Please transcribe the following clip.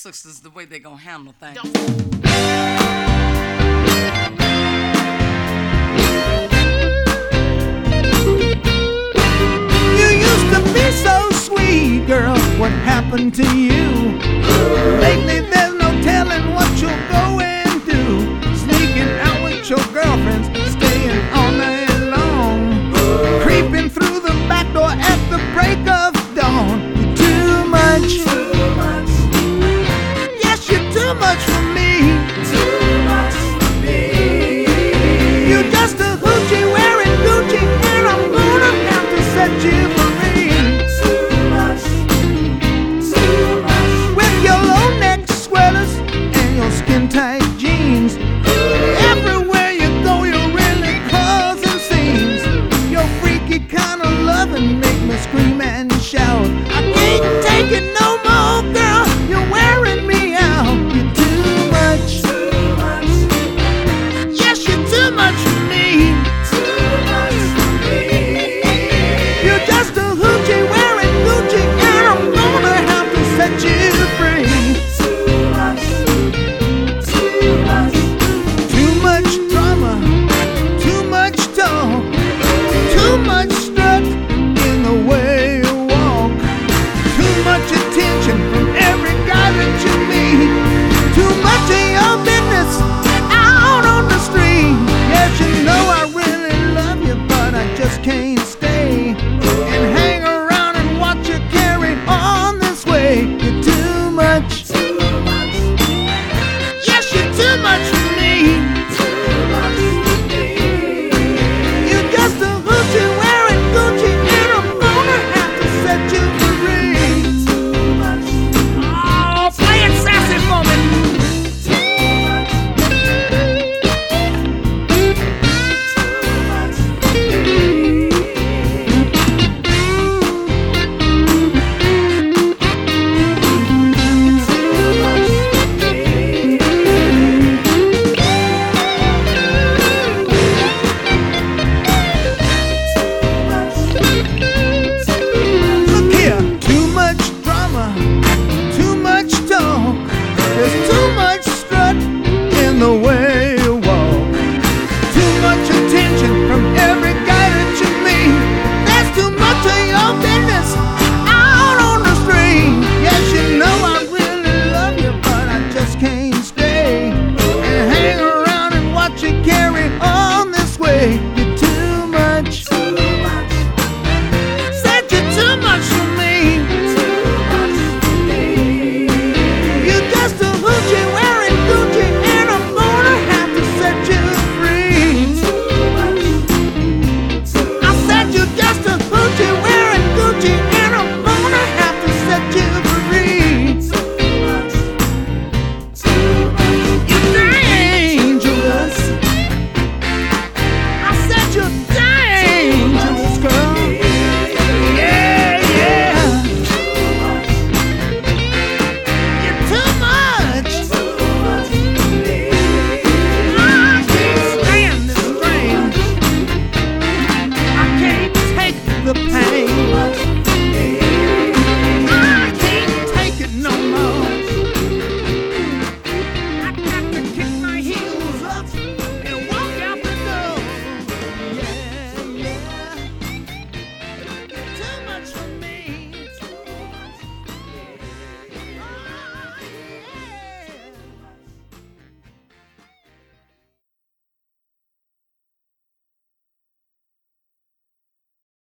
sisters the way they gonna handle things. You used to be so sweet, girl. What happened to you? Lately there's no telling what you'll go and do. Sneaking out with your girlfriends, staying all night long, creeping through the back door at the break of dawn. You're too much. Yes, you're too much for me. You're just a hoochie wearing Gucci, and I'm gonna have to set you free. With your low neck sweaters and your skin tight jeans, everywhere you go you're really causing scenes. Your freaky kind of loving make me scream and shout. I can't take it no more, girl. You're wearing me out. You're too much. Yes, you're too much for me. You're just a hoochie wearing Gucci, and I'm gonna have to set you free.